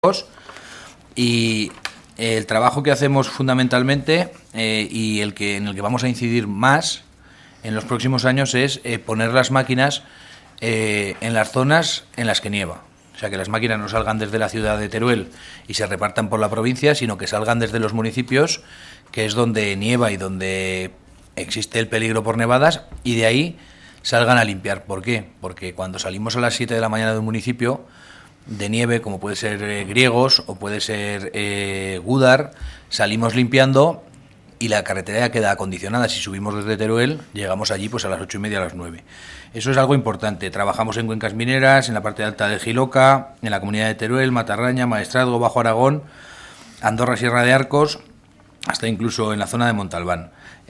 Y el trabajo que hacemos fundamentalmente y en el que vamos a incidir más en los próximos años es poner las máquinas en las zonas en las que nieva. O sea, que las máquinas no salgan desde la ciudad de Teruel y se repartan por la provincia, sino que salgan desde los municipios, que es donde nieva y donde existe el peligro por nevadas, y de ahí salgan a limpiar. ¿Por qué? Porque cuando salimos a las 7 de la mañana de un municipio de nieve, como puede ser Griegos o puede ser Gúdar, salimos limpiando y la carretera ya queda acondicionada. Si subimos desde Teruel, llegamos allí pues a las 8:30, a las 9. Eso es algo importante. Trabajamos en cuencas mineras, en la parte alta de Jiloca, en la comunidad de Teruel, Matarraña, Maestrazgo, Bajo Aragón, Andorra, Sierra de Arcos, hasta incluso en la zona de Montalbán.